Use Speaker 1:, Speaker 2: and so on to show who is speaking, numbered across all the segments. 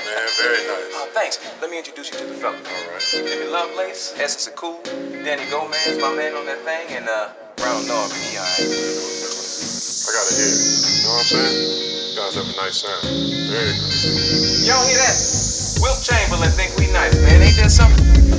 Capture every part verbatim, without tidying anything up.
Speaker 1: man. Very nice.
Speaker 2: Uh, thanks. Let me introduce you to the fellas.
Speaker 1: All right.
Speaker 2: Jimmy Lovelace, Essence of Cool, Danny Gomez, my man on that thing, and uh, Brown Dog, he alright.
Speaker 1: I gotta hear it. You know what I'm saying? You guys have a nice sound. Very nice.
Speaker 2: Y'all hear that? Wilt Chamberlain think we nice, man. Ain't that something?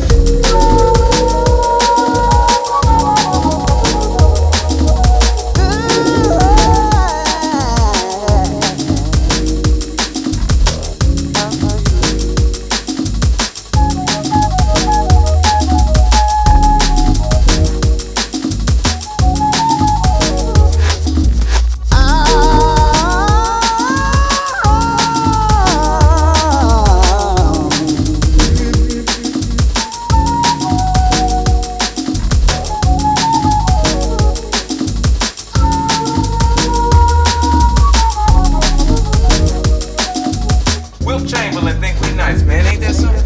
Speaker 2: Wilt Chamberlain think we nice, man. Ain't that something?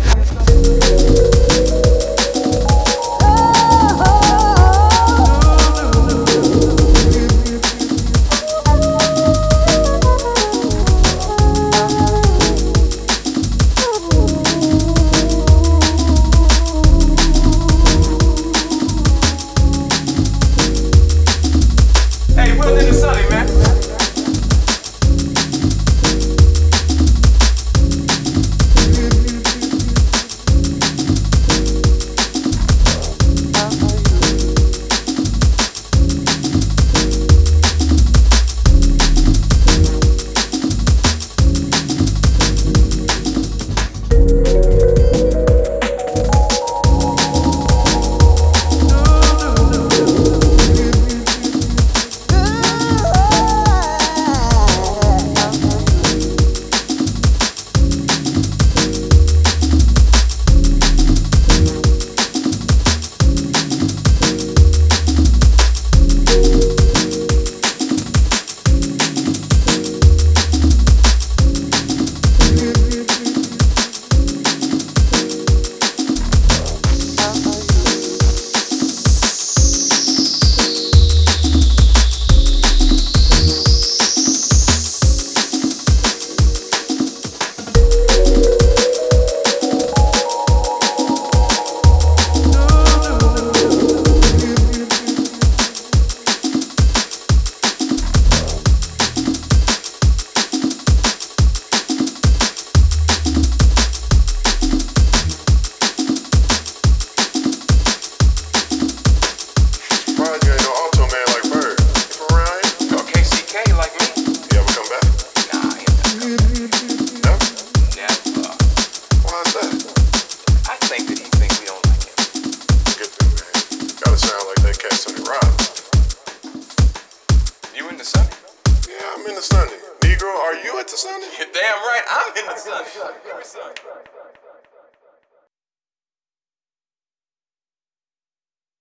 Speaker 2: Hey, Wilt in the sunny, man. You in the sunny?
Speaker 1: Yeah, I'm in the sunny. Negro, are you at the sunny?
Speaker 2: You're damn right, I'm in the sunny.